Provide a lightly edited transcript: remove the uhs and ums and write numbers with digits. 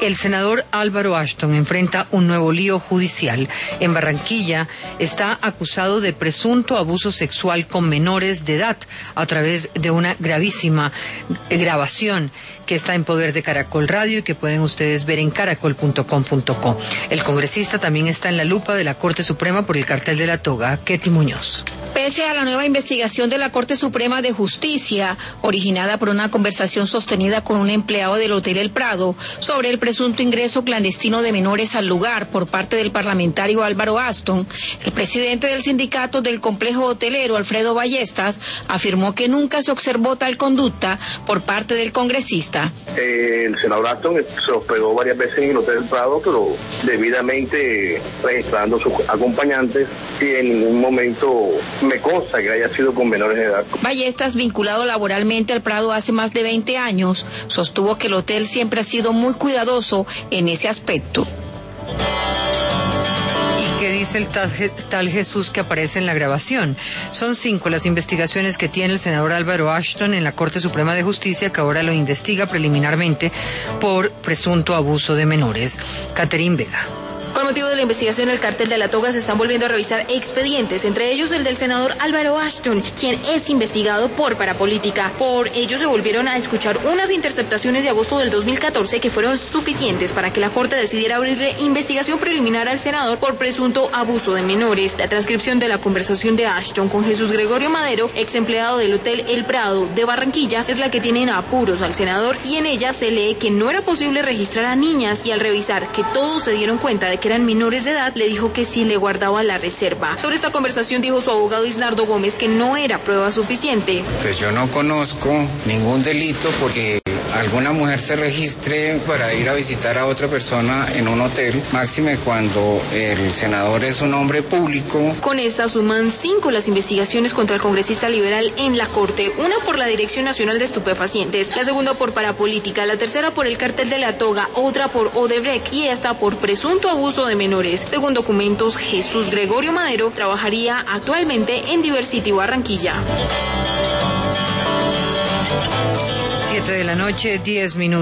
El senador Álvaro Ashton enfrenta un nuevo lío judicial. En Barranquilla está acusado de presunto abuso sexual con menores de edad a través de una gravísima grabación que está en poder de Caracol Radio y que pueden ustedes ver en caracol.com.co. El congresista también está en la lupa de la Corte Suprema por el cartel de la toga. Ketty Muñoz. Pese a la nueva investigación de la Corte Suprema de Justicia, originada por una conversación sostenida con un empleado del Hotel El Prado sobre el presunto ingreso clandestino de menores al lugar por parte del parlamentario Álvaro Ashton, el presidente del sindicato del complejo hotelero, Alfredo Ballestas, afirmó que nunca se observó tal conducta por parte del congresista. El senador Ashton se hospedó varias veces en el Hotel El Prado, pero debidamente registrando sus acompañantes, y en ningún momento me consta que haya sido con menores de edad. Ballestas, vinculado laboralmente al Prado hace más de 20 años, sostuvo que el hotel siempre ha sido muy cuidadoso en ese aspecto. ¿Y qué dice el tal Jesús que aparece en la grabación? Son 5 las investigaciones que tiene el senador Álvaro Ashton en la Corte Suprema de Justicia, que ahora lo investiga preliminarmente por presunto abuso de menores. Caterín Vega. Con motivo de la investigación, el cartel de la toga se están volviendo a revisar expedientes, entre ellos el del senador Álvaro Ashton, quien es investigado por parapolítica. Por ello se volvieron a escuchar unas interceptaciones de agosto del 2014 que fueron suficientes para que la Corte decidiera abrirle investigación preliminar al senador por presunto abuso de menores. La transcripción de la conversación de Ashton con Jesús Gregorio Madero, ex empleado del Hotel El Prado de Barranquilla, es la que tiene en apuros al senador, y en ella se lee que no era posible registrar a niñas, y al revisar que todos se dieron cuenta de que eran menores de edad, le dijo que sí le guardaba la reserva. Sobre esta conversación dijo su abogado Isnardo Gómez que no era prueba suficiente. Pues yo no conozco ningún delito porque alguna mujer se registre para ir a visitar a otra persona en un hotel, máxime cuando el senador es un hombre público. Con esta suman 5 las investigaciones contra el congresista liberal en la Corte, una por la Dirección Nacional de Estupefacientes, la segunda por parapolítica, la tercera por el cartel de la toga, otra por Odebrecht y esta por presunto abuso de menores. Según documentos, Jesús Gregorio Madero trabajaría actualmente en Diversity Barranquilla. 7 de la noche, 10 minutos.